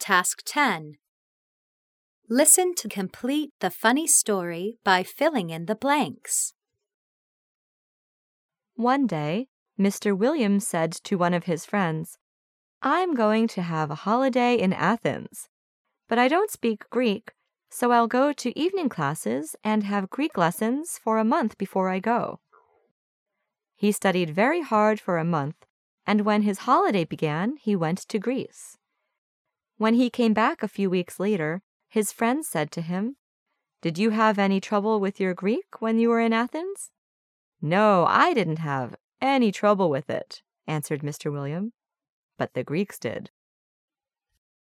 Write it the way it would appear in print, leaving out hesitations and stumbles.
Task 10. Listen to complete the funny story by filling in the blanks. One day, Mr. Williams said to one of his friends, "I'm going to have a holiday in Athens, but I don't speak Greek, so I'll go to evening classes and have Greek lessons for a month before I go." He studied very hard for a month, and when his holiday began, he went to Greece. When he came back a few weeks later, his friends said to him, "Did you have any trouble with your Greek when you were in Athens?" "No, I didn't have any trouble with it," answered Mr. William, "but the Greeks did."